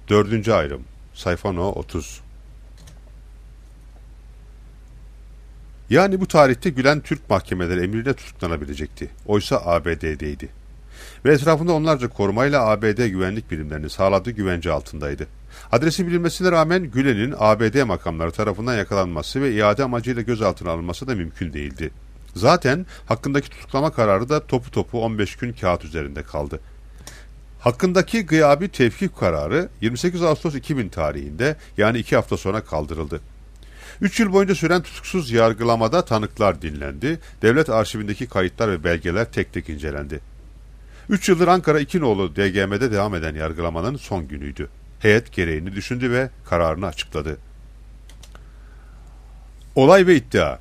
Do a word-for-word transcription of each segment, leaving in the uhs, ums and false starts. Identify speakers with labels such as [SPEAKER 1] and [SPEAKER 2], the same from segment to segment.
[SPEAKER 1] Dördüncü ayrım. Sayfa no otuz. Yani bu tarihte Gülen Türk mahkemeleri emriyle tutuklanabilecekti. Oysa A B D'deydi. Ve etrafında onlarca korumayla A B D güvenlik birimlerini sağladığı güvence altındaydı. Adresi bilinmesine rağmen Gülen'in A B D makamları tarafından yakalanması ve iade amacıyla gözaltına alınması da mümkün değildi. Zaten hakkındaki tutuklama kararı da topu topu on beş gün kağıt üzerinde kaldı. Hakkındaki gıyabi tevkif kararı yirmi sekiz Ağustos iki bin tarihinde, yani iki hafta sonra kaldırıldı. Üç yıl boyunca süren tutuksuz yargılamada tanıklar dinlendi, devlet arşivindeki kayıtlar ve belgeler tek tek incelendi. Üç yıldır Ankara İkinoğlu D G M'de devam eden yargılamanın son günüydü. Heyet gereğini düşündü ve kararını açıkladı. Olay ve iddia.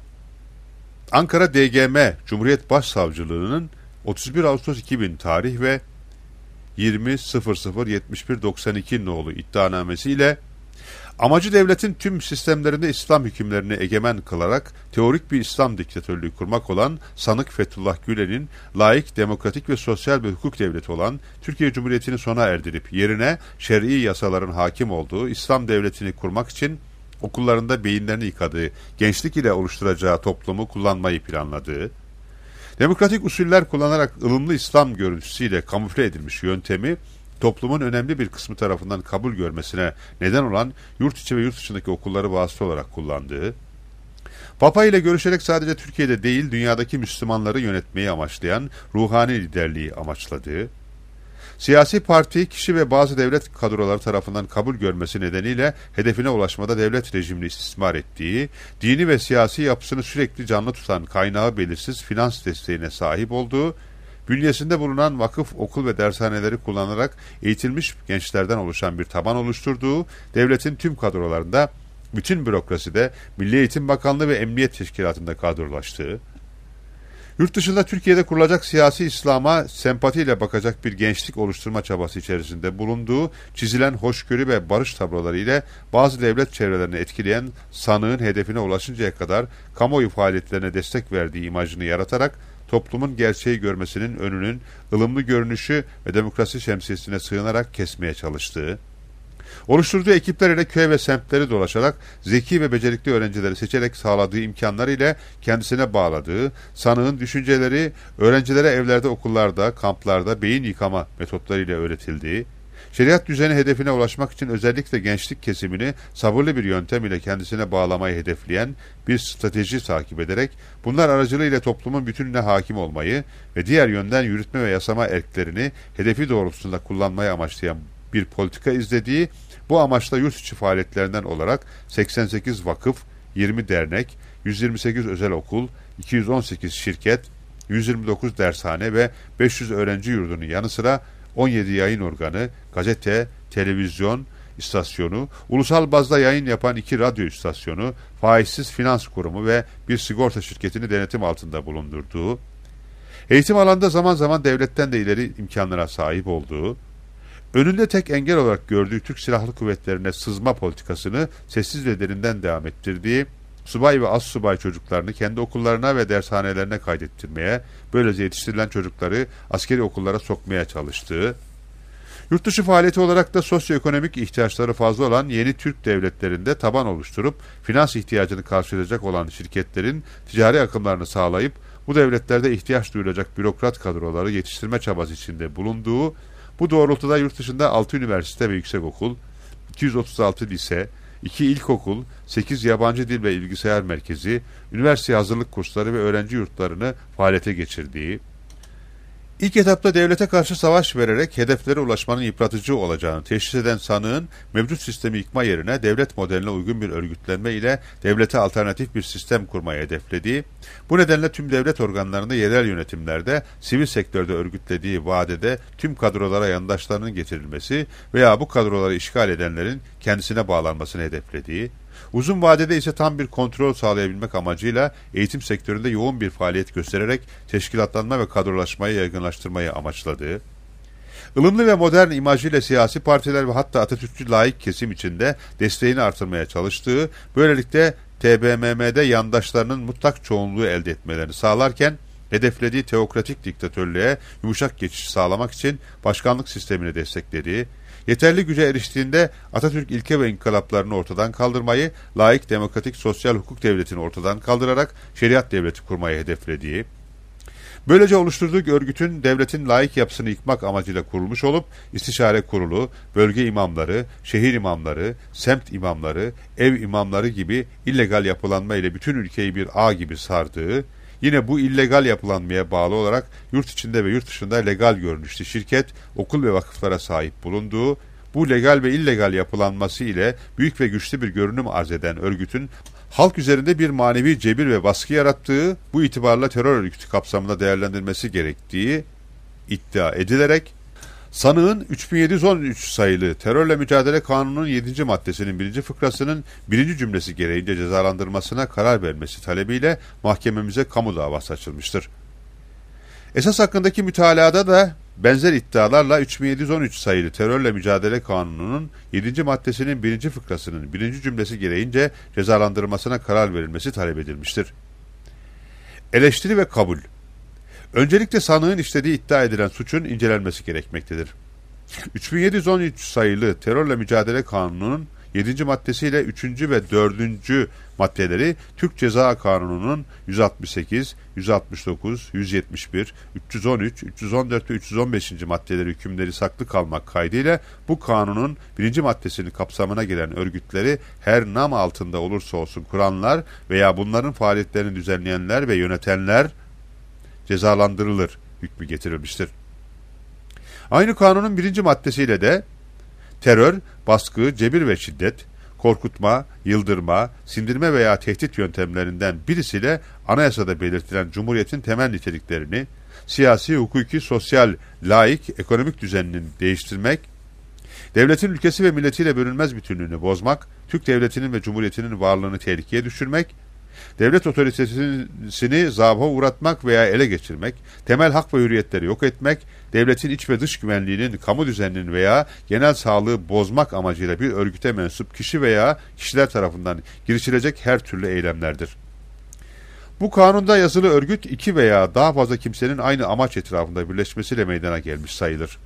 [SPEAKER 1] Ankara D G M Cumhuriyet Başsavcılığı'nın otuz bir Ağustos iki bin tarih ve yirmi sıfır sıfır yetmiş bir doksan iki nolu iddianamesiyle amacı devletin tüm sistemlerinde İslam hükümlerini egemen kılarak teorik bir İslam diktatörlüğü kurmak olan sanık Fethullah Gülen'in laik, demokratik ve sosyal bir hukuk devleti olan Türkiye Cumhuriyeti'ni sona erdirip yerine şer'i yasaların hakim olduğu İslam devletini kurmak için okullarında beyinlerini yıkadığı, gençlik ile oluşturacağı toplumu kullanmayı planladığı, demokratik usuller kullanarak ılımlı İslam görüntüsüyle kamufle edilmiş yöntemi, toplumun önemli bir kısmı tarafından kabul görmesine neden olan yurt içi ve yurt dışındaki okulları vasıta olarak kullandığı, Papa ile görüşerek sadece Türkiye'de değil dünyadaki Müslümanları yönetmeyi amaçlayan ruhani liderliği amaçladığı, siyasi parti, kişi ve bazı devlet kadroları tarafından kabul görmesi nedeniyle hedefine ulaşmada devlet rejimini istismar ettiği, dini ve siyasi yapısını sürekli canlı tutan kaynağı belirsiz finans desteğine sahip olduğu, bünyesinde bulunan vakıf, okul ve dershaneleri kullanarak eğitilmiş gençlerden oluşan bir taban oluşturduğu, devletin tüm kadrolarında, bütün bürokraside, Milli Eğitim Bakanlığı ve Emniyet Teşkilatı'nda kadrolaştığı, yurt dışında Türkiye'de kurulacak siyasi İslam'a sempatiyle bakacak bir gençlik oluşturma çabası içerisinde bulunduğu, çizilen hoşgörü ve barış tabloları ile bazı devlet çevrelerini etkileyen sanığın hedefine ulaşıncaya kadar kamuoyu faaliyetlerine destek verdiği imajını yaratarak, toplumun gerçeği görmesinin önünün ılımlı görünüşü ve demokrasi şemsiyesine sığınarak kesmeye çalıştığı, oluşturduğu ekipler ile köy ve semtleri dolaşarak zeki ve becerikli öğrencileri seçerek sağladığı imkanlar ile kendisine bağladığı, sanığın düşünceleri öğrencilere evlerde, okullarda, kamplarda beyin yıkama metotlarıyla öğretildiği, şeriat düzeni hedefine ulaşmak için özellikle gençlik kesimini sabırlı bir yöntem ile kendisine bağlamayı hedefleyen bir strateji takip ederek bunlar aracılığıyla toplumun bütününe hakim olmayı ve diğer yönden yürütme ve yasama erklerini hedefi doğrultusunda kullanmayı amaçlayan bir politika izlediği, bu amaçla yurt içi faaliyetlerinden olarak seksen sekiz vakıf, yirmi dernek, yüz yirmi sekiz özel okul, iki yüz on sekiz şirket, yüz yirmi dokuz dershane ve beş yüz öğrenci yurdunun yanı sıra on yedi yayın organı, gazete, televizyon istasyonu, ulusal bazda yayın yapan iki radyo istasyonu, faizsiz finans kurumu ve bir sigorta şirketini denetim altında bulundurduğu, eğitim alanında zaman zaman devletten de ileri imkanlara sahip olduğu, önünde tek engel olarak gördüğü Türk Silahlı Kuvvetleri'ne sızma politikasını sessiz ve derinden devam ettirdiği, subay ve astsubay çocuklarını kendi okullarına ve dershanelerine kaydettirmeye, böylece yetiştirilen çocukları askeri okullara sokmaya çalıştığı, yurt dışı faaliyeti olarak da sosyoekonomik ihtiyaçları fazla olan yeni Türk devletlerinde taban oluşturup, finans ihtiyacını karşılayacak olan şirketlerin ticari akımlarını sağlayıp, bu devletlerde ihtiyaç duyulacak bürokrat kadroları yetiştirme çabası içinde bulunduğu, bu doğrultuda yurt dışında altı üniversite ve yüksekokul, iki yüz otuz altı lise, iki ilkokul, sekiz yabancı dil ve bilgisayar merkezi, üniversite hazırlık kursları ve öğrenci yurtlarını faaliyete geçirdiği, İlk etapta devlete karşı savaş vererek hedeflere ulaşmanın yıpratıcı olacağını teşhis eden sanığın mevcut sistemi yıkma yerine devlet modeline uygun bir örgütlenme ile devlete alternatif bir sistem kurmayı hedeflediği, bu nedenle tüm devlet organlarında yerel yönetimlerde sivil sektörde örgütlediği vadede tüm kadrolara yandaşlarının getirilmesi veya bu kadroları işgal edenlerin kendisine bağlanmasını hedeflediği, uzun vadede ise tam bir kontrol sağlayabilmek amacıyla eğitim sektöründe yoğun bir faaliyet göstererek teşkilatlanma ve kadrolaşmayı yaygınlaştırmayı amaçladığı, ılımlı ve modern imajıyla siyasi partiler ve hatta Atatürkçü laik kesim içinde desteğini artırmaya çalıştığı, böylelikle T B M M'de yandaşlarının mutlak çoğunluğu elde etmelerini sağlarken, hedeflediği teokratik diktatörlüğe yumuşak geçiş sağlamak için başkanlık sistemini desteklediği, Yeterli güce eriştiğinde Atatürk ilke ve inkılaplarını ortadan kaldırmayı, laik, demokratik, sosyal hukuk devletini ortadan kaldırarak şeriat devleti kurmayı hedeflediği, böylece oluşturduğu örgütün devletin laik yapısını yıkmak amacıyla kurulmuş olup istişare kurulu, bölge imamları, şehir imamları, semt imamları, ev imamları gibi illegal yapılanma ile bütün ülkeyi bir ağ gibi sardığı, yine bu illegal yapılanmaya bağlı olarak yurt içinde ve yurt dışında legal görünüşlü şirket, okul ve vakıflara sahip bulunduğu, bu legal ve illegal yapılanması ile büyük ve güçlü bir görünüm arz eden örgütün halk üzerinde bir manevi cebir ve baskı yarattığı, bu itibarla terör örgütü kapsamında değerlendirilmesi gerektiği iddia edilerek, sanığın üç bin yedi yüz on üç sayılı Terörle Mücadele Kanunu'nun yedinci maddesinin birinci fıkrasının birinci cümlesi gereğince cezalandırmasına karar vermesi talebiyle mahkememize kamu davası açılmıştır. Esas hakkındaki mütalada da benzer iddialarla üç bin yedi yüz on üç sayılı Terörle Mücadele Kanunu'nun yedinci maddesinin birinci fıkrasının birinci cümlesi gereğince cezalandırmasına karar verilmesi talep edilmiştir. Eleştiri ve kabul. Öncelikle sanığın işlediği iddia edilen suçun incelenmesi gerekmektedir. üç bin yedi yüz on üç sayılı Terörle Mücadele Kanunu'nun yedinci maddesiyle üçüncü ve dördüncü maddeleri Türk Ceza Kanunu'nun yüz altmış sekiz, yüz altmış dokuz, yüz yetmiş bir, üç yüz on üç, üç yüz on dört ve üç yüz on beşinci maddeleri hükümleri saklı kalmak kaydıyla bu kanunun birinci maddesinin kapsamına giren örgütleri her nam altında olursa olsun kuranlar veya bunların faaliyetlerini düzenleyenler ve yönetenler cezalandırılır hükmü getirilmiştir. Aynı kanunun birinci maddesiyle de terör, baskı, cebir ve şiddet, korkutma, yıldırma, sindirme veya tehdit yöntemlerinden birisiyle anayasada belirtilen Cumhuriyet'in temel niteliklerini, siyasi, hukuki, sosyal, laik, ekonomik düzenini değiştirmek, devletin ülkesi ve milletiyle bölünmez bütünlüğünü bozmak, Türk Devleti'nin ve Cumhuriyeti'nin varlığını tehlikeye düşürmek, devlet otoritesini zaaf'a uğratmak veya ele geçirmek, temel hak ve hürriyetleri yok etmek, devletin iç ve dış güvenliğinin, kamu düzeninin veya genel sağlığı bozmak amacıyla bir örgüte mensup kişi veya kişiler tarafından girişilecek her türlü eylemlerdir. Bu kanunda yazılı örgüt iki veya daha fazla kimsenin aynı amaç etrafında birleşmesiyle meydana gelmiş sayılır.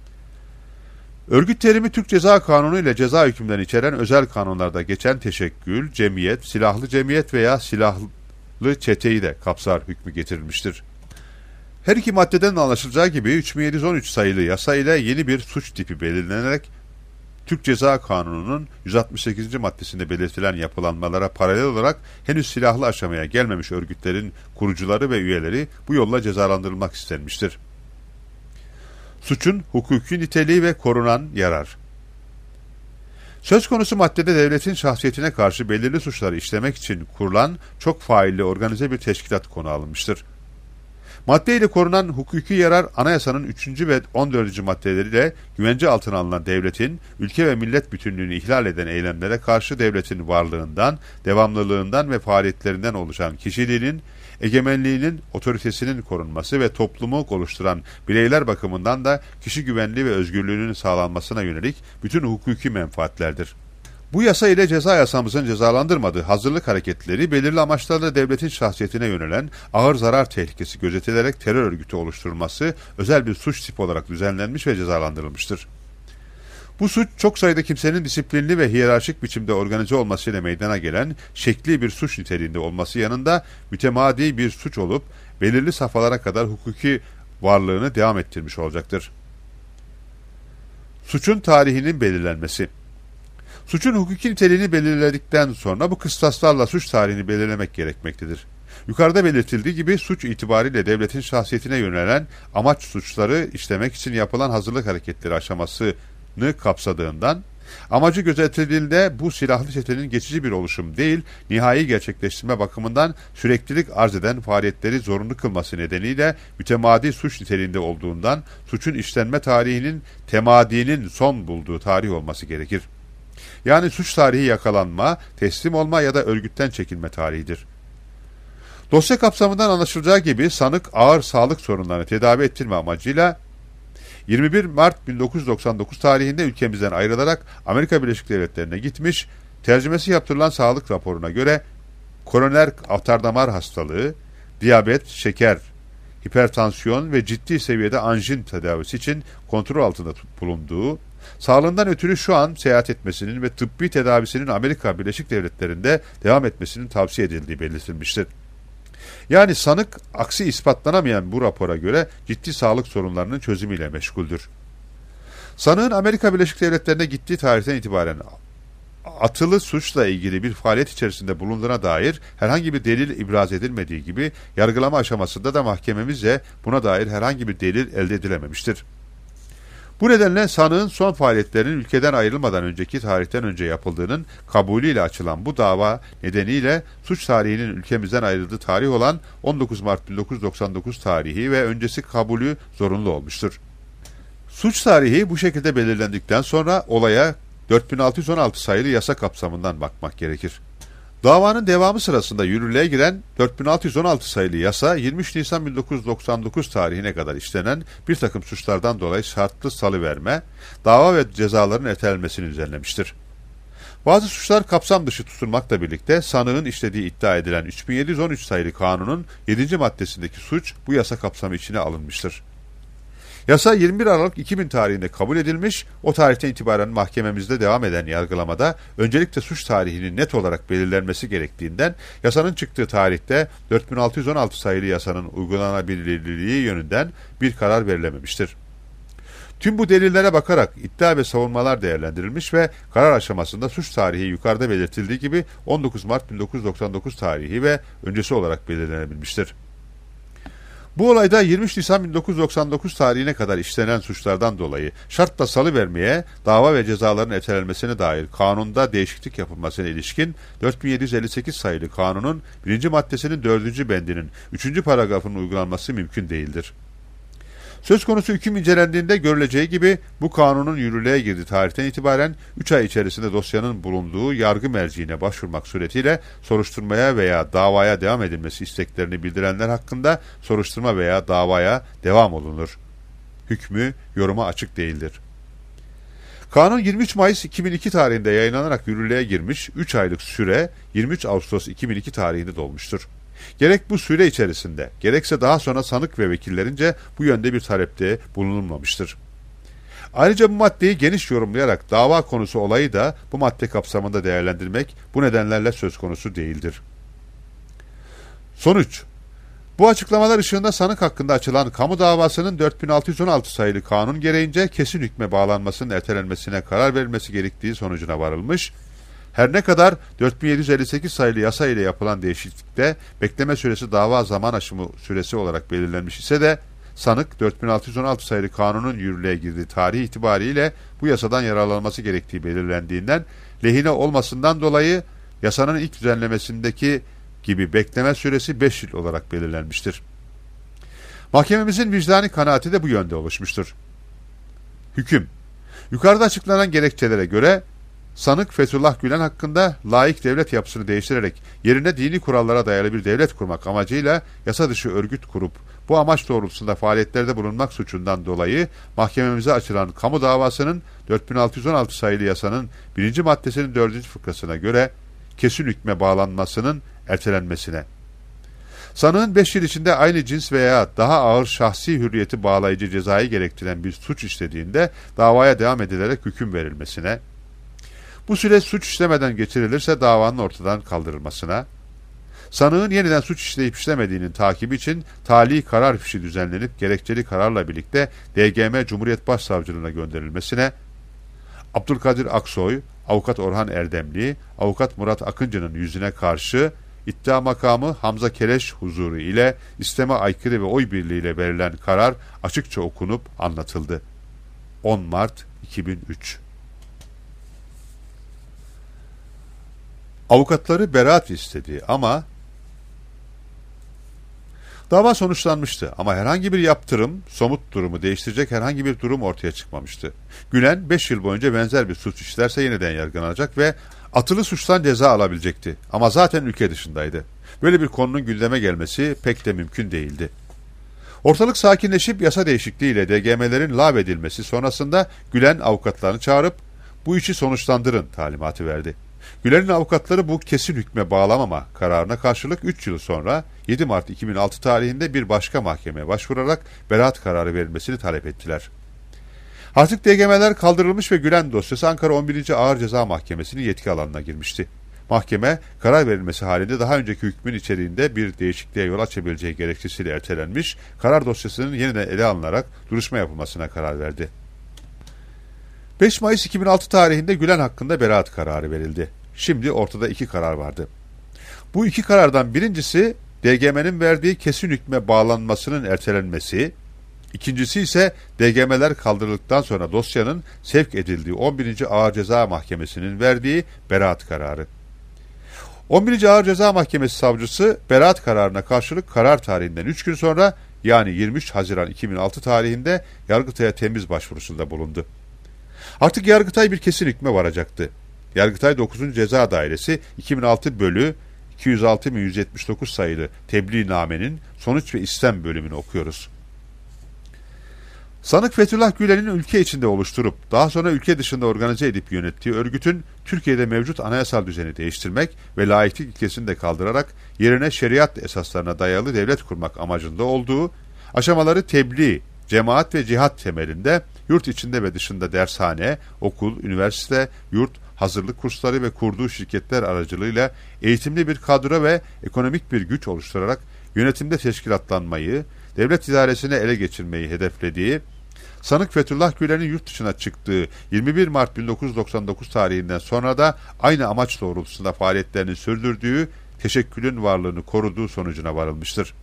[SPEAKER 1] Örgüt terimi Türk Ceza Kanunu ile ceza hükümlerini içeren özel kanunlarda geçen teşekkül, cemiyet, silahlı cemiyet veya silahlı çeteyi de kapsar hükmü getirilmiştir. Her iki maddeden anlaşılacağı gibi üç bin yedi yüz on üç sayılı yasa ile yeni bir suç tipi belirlenerek Türk Ceza Kanunu'nun yüz altmış sekizinci maddesinde belirtilen yapılanmalara paralel olarak henüz silahlı aşamaya gelmemiş örgütlerin kurucuları ve üyeleri bu yolla cezalandırılmak istenmiştir. Suçun hukuki niteliği ve korunan yarar. Söz konusu maddede devletin şahsiyetine karşı belirli suçları işlemek için kurulan çok failli organize bir teşkilat konu alınmıştır. Maddeyle korunan hukuki yarar anayasanın üçüncü ve on dördüncü maddeleriyle güvence altına alınan devletin ülke ve millet bütünlüğünü ihlal eden eylemlere karşı devletin varlığından, devamlılığından ve faaliyetlerinden oluşan kişiliğinin, egemenliğinin, otoritesinin korunması ve toplumu oluşturan bireyler bakımından da kişi güvenliği ve özgürlüğünün sağlanmasına yönelik bütün hukuki menfaatlerdir. Bu yasa ile ceza yasamızın cezalandırmadığı hazırlık hareketleri belirli amaçlarla devletin şahsiyetine yönelen ağır zarar tehlikesi gözetilerek terör örgütü oluşturulması özel bir suç tipi olarak düzenlenmiş ve cezalandırılmıştır. Bu suç çok sayıda kimsenin disiplinli ve hiyerarşik biçimde organize olmasıyla meydana gelen şekli bir suç niteliğinde olması yanında mütemadi bir suç olup belirli safhalara kadar hukuki varlığını devam ettirmiş olacaktır. Suçun tarihinin belirlenmesi. Suçun hukuki niteliğini belirledikten sonra bu kıstaslarla suç tarihini belirlemek gerekmektedir. Yukarıda belirtildiği gibi suç itibariyle devletin şahsiyetine yönelen amaç suçları işlemek için yapılan hazırlık hareketleri aşamasını kapsadığından, amacı gözetildiğinde bu silahlı çetenin geçici bir oluşum değil, nihai gerçekleştirme bakımından süreklilik arz eden faaliyetleri zorunlu kılması nedeniyle mütemadi suç niteliğinde olduğundan suçun işlenme tarihinin temadinin son bulduğu tarih olması gerekir. Yani suç tarihi yakalanma, teslim olma ya da örgütten çekilme tarihidir. Dosya kapsamından anlaşılacağı gibi sanık ağır sağlık sorunlarını tedavi ettirme amacıyla yirmi bir Mart bin dokuz yüz doksan dokuz tarihinde ülkemizden ayrılarak Amerika Birleşik Devletleri'ne gitmiş, tercümesi yaptırılan sağlık raporuna göre koroner atar-damar hastalığı, diyabet, şeker, hipertansiyon ve ciddi seviyede anjin tedavisi için kontrol altında bulunduğu, Sağlığından ötürü şu an seyahat etmesinin ve tıbbi tedavisinin Amerika Birleşik Devletleri'nde devam etmesinin tavsiye edildiği belirtilmiştir. Yani sanık aksi ispatlanamayan bu rapora göre ciddi sağlık sorunlarının çözümüyle meşguldür. Sanığın Amerika Birleşik Devletleri'ne gittiği tarihten itibaren atılı suçla ilgili bir faaliyet içerisinde bulunduğuna dair herhangi bir delil ibraz edilmediği gibi yargılama aşamasında da mahkememizce buna dair herhangi bir delil elde edilememiştir. Bu nedenle sanığın son faaliyetlerinin ülkeden ayrılmadan önceki tarihten önce yapıldığının kabulüyle açılan bu dava nedeniyle suç tarihinin ülkemizden ayrıldığı tarih olan on dokuz Mart bin dokuz yüz doksan dokuz tarihi ve öncesi kabulü zorunlu olmuştur. Suç tarihi bu şekilde belirlendikten sonra olaya dört bin altı yüz on altı sayılı yasa kapsamından bakmak gerekir. Davanın devamı sırasında yürürlüğe giren dört bin altı yüz on altı sayılı yasa yirmi üç Nisan bin dokuz yüz doksan dokuz tarihine kadar işlenen bir takım suçlardan dolayı şartlı salıverme, dava ve cezaların ertelenmesini düzenlemiştir. Bazı suçlar kapsam dışı tutulmakla birlikte sanığın işlediği iddia edilen üç bin yedi yüz on üç sayılı kanunun yedinci maddesindeki suç bu yasa kapsamı içine alınmıştır. Yasa yirmi bir Aralık iki bin tarihinde kabul edilmiş, o tarihten itibaren mahkememizde devam eden yargılamada öncelikle suç tarihinin net olarak belirlenmesi gerektiğinden yasanın çıktığı tarihte dört bin altı yüz on altı sayılı yasanın uygulanabilirliği yönünden bir karar verilememiştir. Tüm bu delillere bakarak iddia ve savunmalar değerlendirilmiş ve karar aşamasında suç tarihi yukarıda belirtildiği gibi on dokuz Mart bin dokuz yüz doksan dokuz tarihi ve öncesi olarak belirlenebilmiştir. Bu olayda yirmi üç Nisan bin dokuz yüz doksan dokuz tarihine kadar işlenen suçlardan dolayı şartla salıvermeye, dava ve cezaların ertelenmesine dair kanunda değişiklik yapılmasına ilişkin dört bin yedi yüz elli sekiz sayılı kanunun birinci maddesinin dördüncü bendinin üçüncü paragrafının uygulanması mümkün değildir. Söz konusu hüküm incelendiğinde görüleceği gibi bu kanunun yürürlüğe girdiği tarihten itibaren üç ay içerisinde dosyanın bulunduğu yargı merciine başvurmak suretiyle soruşturmaya veya davaya devam edilmesi isteklerini bildirenler hakkında soruşturma veya davaya devam olunur. Hükmü yoruma açık değildir. Kanun yirmi üç Mayıs iki bin iki tarihinde yayınlanarak yürürlüğe girmiş, üç aylık süre yirmi üç Ağustos iki bin iki tarihinde dolmuştur. Gerek bu süre içerisinde, gerekse daha sonra sanık ve vekillerince bu yönde bir talepte bulunulmamıştır. Ayrıca bu maddeyi geniş yorumlayarak dava konusu olayı da bu madde kapsamında değerlendirmek bu nedenlerle söz konusu değildir. Sonuç: bu açıklamalar ışığında sanık hakkında açılan kamu davasının dört bin altı yüz on altı sayılı kanun gereğince kesin hükme bağlanmasının ertelenmesine karar verilmesi gerektiği sonucuna varılmış. Her ne kadar dört bin yedi yüz elli sekiz sayılı yasa ile yapılan değişiklikte bekleme süresi dava zaman aşımı süresi olarak belirlenmiş ise de sanık dört bin altı yüz on altı sayılı kanunun yürürlüğe girdiği tarih itibariyle bu yasadan yararlanması gerektiği belirlendiğinden lehine olmasından dolayı yasanın ilk düzenlemesindeki gibi bekleme süresi beş yıl olarak belirlenmiştir. Mahkememizin vicdani kanaati de bu yönde oluşmuştur. Hüküm: yukarıda açıklanan gerekçelere göre sanık Fethullah Gülen hakkında laik devlet yapısını değiştirerek yerine dini kurallara dayalı bir devlet kurmak amacıyla yasa dışı örgüt kurup bu amaç doğrultusunda faaliyetlerde bulunmak suçundan dolayı mahkememize açılan kamu davasının dört bin altı yüz on altı sayılı yasanın birinci maddesinin dördüncü fıkrasına göre kesin hükme bağlanmasının ertelenmesine, sanığın beş yıl içinde aynı cins veya daha ağır şahsi hürriyeti bağlayıcı cezayı gerektiren bir suç işlediğinde davaya devam edilerek hüküm verilmesine, bu süre suç işlemeden geçirilirse davanın ortadan kaldırılmasına, sanığın yeniden suç işleyip işlemediğinin takibi için tali karar fişi düzenlenip gerekçeli kararla birlikte D G M Cumhuriyet Başsavcılığına gönderilmesine, Abdülkadir Aksoy, Avukat Orhan Erdemli, Avukat Murat Akıncı'nın yüzüne karşı iddia makamı Hamza Keleş huzuru ile isteme aykırı ve oy birliğiyle verilen karar açıkça okunup anlatıldı. on Mart iki bin üç. Avukatları beraat istedi ama dava sonuçlanmıştı ama herhangi bir yaptırım, somut durumu değiştirecek herhangi bir durum ortaya çıkmamıştı. Gülen beş yıl boyunca benzer bir suç işlerse yeniden yargılanacak ve atılı suçtan ceza alabilecekti ama zaten ülke dışındaydı. Böyle bir konunun gündeme gelmesi pek de mümkün değildi. Ortalık sakinleşip yasa değişikliğiyle D G M'lerin lağvedilmesi sonrasında Gülen avukatlarını çağırıp bu işi sonuçlandırın talimatı verdi. Gülen'in avukatları bu kesin hükme bağlamama kararına karşılık üç yıl sonra yedi Mart iki bin altı tarihinde bir başka mahkemeye başvurarak beraat kararı verilmesini talep ettiler. Artık D G M'ler kaldırılmış ve Gülen dosyası Ankara on birinci Ağır Ceza Mahkemesi'nin yetki alanına girmişti. Mahkeme, karar verilmesi halinde daha önceki hükmün içeriğinde bir değişikliğe yol açabileceği gerekçesiyle ertelenmiş, karar dosyasının yeniden ele alınarak duruşma yapılmasına karar verdi. beş Mayıs iki bin altı tarihinde Gülen hakkında beraat kararı verildi. Şimdi ortada iki karar vardı. Bu iki karardan birincisi D G M'nin verdiği kesin hükme bağlanmasının ertelenmesi, İkincisi ise D G M'ler kaldırıldıktan sonra dosyanın sevk edildiği on birinci Ağır Ceza Mahkemesi'nin verdiği beraat kararı. on birinci Ağır Ceza Mahkemesi savcısı beraat kararına karşılık karar tarihinden üç gün sonra yani yirmi üç Haziran iki bin altı tarihinde Yargıtay'a temiz başvurusunda bulundu. Artık Yargıtay bir kesin hükme varacaktı. Yargıtay dokuzuncu Ceza Dairesi iki bin altı bölü iki yüz altı bin yüz yetmiş dokuz sayılı tebliğnamenin sonuç ve istem bölümünü okuyoruz. Sanık Fethullah Gülen'in ülke içinde oluşturup daha sonra ülke dışında organize edip yönettiği örgütün Türkiye'de mevcut anayasal düzeni değiştirmek ve laiklik ilkesini de kaldırarak yerine şeriat esaslarına dayalı devlet kurmak amacında olduğu, aşamaları tebliğ, cemaat ve cihat temelinde yurt içinde ve dışında dershane, okul, üniversite, yurt, hazırlık kursları ve kurduğu şirketler aracılığıyla eğitimli bir kadro ve ekonomik bir güç oluşturarak yönetimde teşkilatlanmayı, devlet idaresini ele geçirmeyi hedeflediği, sanık Fethullah Gülen'in yurt dışına çıktığı yirmi bir Mart bin dokuz yüz doksan dokuz tarihinden sonra da aynı amaç doğrultusunda faaliyetlerini sürdürdüğü, teşekkülün varlığını koruduğu sonucuna varılmıştır.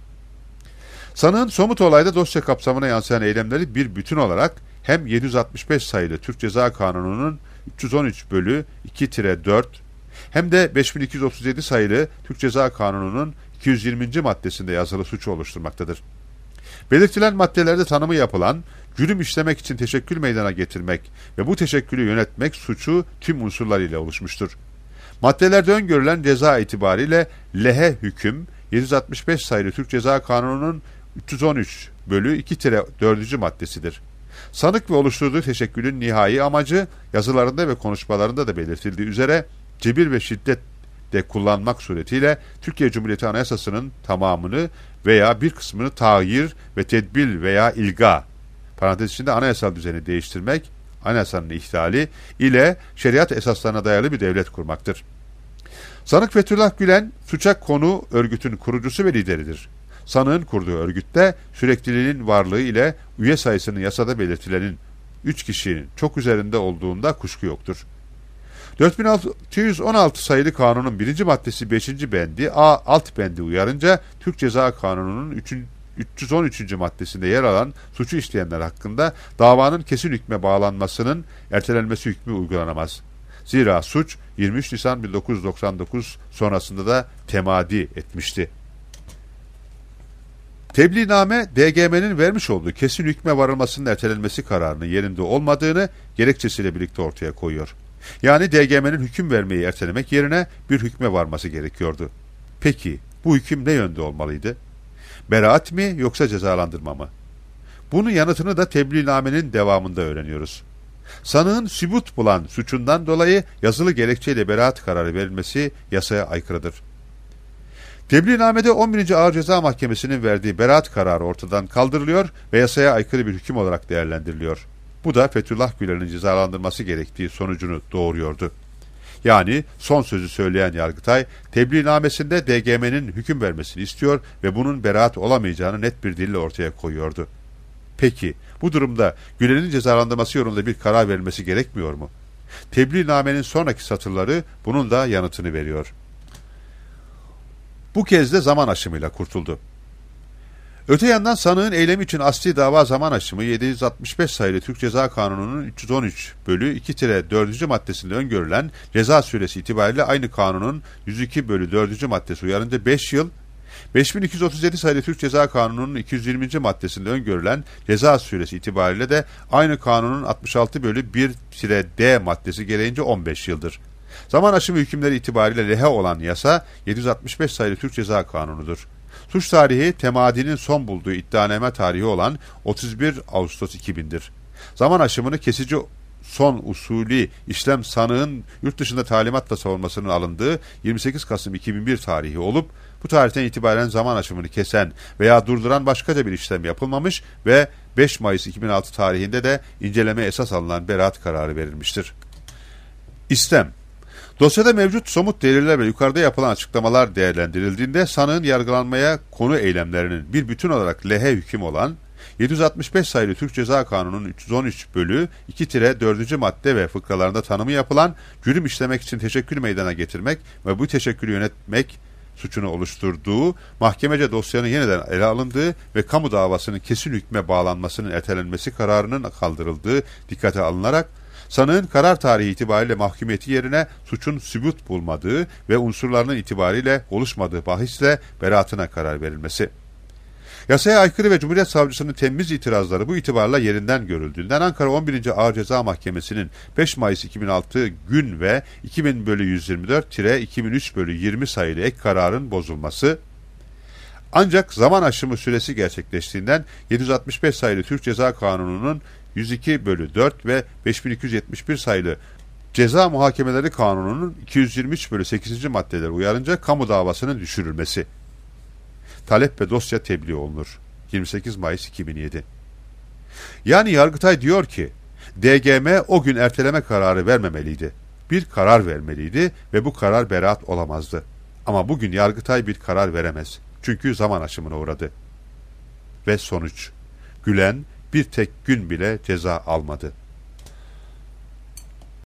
[SPEAKER 1] Sanığın somut olayda dosya kapsamına yansıyan eylemleri bir bütün olarak hem yedi yüz altmış beş sayılı Türk Ceza Kanunu'nun üç yüz on üç bölü iki dört hem de beş bin iki yüz otuz yedi sayılı Türk Ceza Kanunu'nun iki yüz yirminci maddesinde yazılı suçu oluşturmaktadır. Belirtilen maddelerde tanımı yapılan, cürüm işlemek için teşekkül meydana getirmek ve bu teşekkülü yönetmek suçu tüm unsurlarıyla oluşmuştur. Maddelerde öngörülen ceza itibariyle lehe hüküm, yedi yüz altmış beş sayılı Türk Ceza Kanunu'nun üç yüz on üç bölü iki dördüncü maddesidir. Sanık ve oluşturduğu teşekkülün nihai amacı, yazılarında ve konuşmalarında da belirtildiği üzere, cebir ve şiddet de kullanmak suretiyle Türkiye Cumhuriyeti Anayasası'nın tamamını veya bir kısmını tağyir ve tedbil veya ilga, parantez içinde anayasal düzeni değiştirmek, anayasanın ihlali ile şeriat esaslarına dayalı bir devlet kurmaktır. Sanık Fethullah Gülen, suça konu örgütün kurucusu ve lideridir. Sanığın kurduğu örgütte sürekliliğin varlığı ile üye sayısının yasada belirtilenin üç kişinin çok üzerinde olduğunda kuşku yoktur. dört bin altı yüz on altı sayılı kanunun birinci maddesi beşinci bendi A alt bendi uyarınca Türk Ceza Kanunu'nun üç yüz on üçüncü maddesinde yer alan suçu işleyenler hakkında davanın kesin hükme bağlanmasının ertelenmesi hükmü uygulanamaz. Zira suç yirmi üç Nisan bin dokuz yüz doksan dokuz sonrasında da temadi etmişti. Tebliğname, D G M'nin vermiş olduğu kesin hükme varılmasının ertelenmesi kararının yerinde olmadığını gerekçesiyle birlikte ortaya koyuyor. Yani D G M'nin hüküm vermeyi ertelemek yerine bir hükme varması gerekiyordu. Peki bu hüküm ne yönde olmalıydı? Beraat mi yoksa cezalandırma mı? Bunun yanıtını da tebliğnamenin devamında öğreniyoruz. Sanığın sübut bulan suçundan dolayı yazılı gerekçeyle beraat kararı verilmesi yasaya aykırıdır. Tebliğnamede on birinci Ağır Ceza Mahkemesi'nin verdiği beraat kararı ortadan kaldırılıyor ve yasaya aykırı bir hüküm olarak değerlendiriliyor. Bu da Fethullah Gülen'in cezalandırması gerektiği sonucunu doğuruyordu. Yani son sözü söyleyen Yargıtay, tebliğnamesinde D G M'nin hüküm vermesini istiyor ve bunun beraat olamayacağını net bir dille ortaya koyuyordu. Peki, bu durumda Gülen'in cezalandırması yolunda bir karar verilmesi gerekmiyor mu? Tebliğnamenin sonraki satırları bunun da yanıtını veriyor. Bu kez de zaman aşımıyla kurtuldu. Öte yandan sanığın eylemi için asli dava zaman aşımı yedi yüz altmış beş sayılı Türk Ceza Kanunu'nun üç yüz on üç bölü iki dördüncü maddesinde öngörülen ceza süresi itibariyle aynı kanunun yüz iki bölü dördüncü maddesi uyarınca beş yıl, beş bin iki yüz otuz yedi sayılı Türk Ceza Kanunu'nun iki yüz yirminci maddesinde öngörülen ceza süresi itibariyle de aynı kanunun altmış altı bölü bir D maddesi gereğince on beş yıldır. Zaman aşımı hükümleri itibariyle lehe olan yasa yedi yüz altmış beş sayılı Türk Ceza Kanunu'dur. Suç tarihi temadinin son bulduğu iddianame tarihi olan otuz bir Ağustos iki bin'dir. Zaman aşımını kesici son usulü işlem sanığın yurt dışında talimatla savunmasının alındığı yirmi sekiz Kasım iki bin bir tarihi olup bu tarihten itibaren zaman aşımını kesen veya durduran başkaca bir işlem yapılmamış ve beş Mayıs iki bin altı tarihinde de inceleme esas alınan beraat kararı verilmiştir. İstem. Dosyada mevcut somut deliller ve yukarıda yapılan açıklamalar değerlendirildiğinde sanığın yargılanmaya konu eylemlerinin bir bütün olarak lehe hüküm olan yedi yüz altmış beş sayılı Türk Ceza Kanunu'nun üç yüz on üç bölü iki dördüncü madde ve fıkralarında tanımı yapılan cürüm işlemek için teşekkül meydana getirmek ve bu teşekkülü yönetmek suçunu oluşturduğu, mahkemece dosyanın yeniden ele alındığı ve kamu davasının kesin hükme bağlanmasının ertelenmesi kararının kaldırıldığı dikkate alınarak, sanığın karar tarihi itibariyle mahkumiyeti yerine suçun sübut bulmadığı ve unsurlarının itibariyle oluşmadığı bahisle beraatına karar verilmesi. Yasaya aykırı ve Cumhuriyet Savcısının temiz itirazları bu itibarla yerinden görüldüğünden Ankara on birinci Ağır Ceza Mahkemesi'nin beş Mayıs iki bin altı gün ve iki bin bölü yüz yirmi dört iki bin üç bölü yirmi sayılı ek kararın bozulması, ancak zaman aşımı süresi gerçekleştiğinden yedi yüz altmış beş sayılı Türk Ceza Kanunu'nun yüz iki bölü dört ve beş bin iki yüz yetmiş bir sayılı Ceza Muhakemeleri Kanunu'nun iki yüz yirmi üç bölü sekizinci maddeleri uyarınca kamu davasının düşürülmesi. Talep ve dosya tebliğ olunur. yirmi sekiz Mayıs iki bin yedi. Yani Yargıtay diyor ki, D G M o gün erteleme kararı vermemeliydi. Bir karar vermeliydi ve bu karar beraat olamazdı. Ama bugün Yargıtay bir karar veremez. Çünkü zaman aşımına uğradı. Ve sonuç, Gülen bir tek gün bile ceza almadı.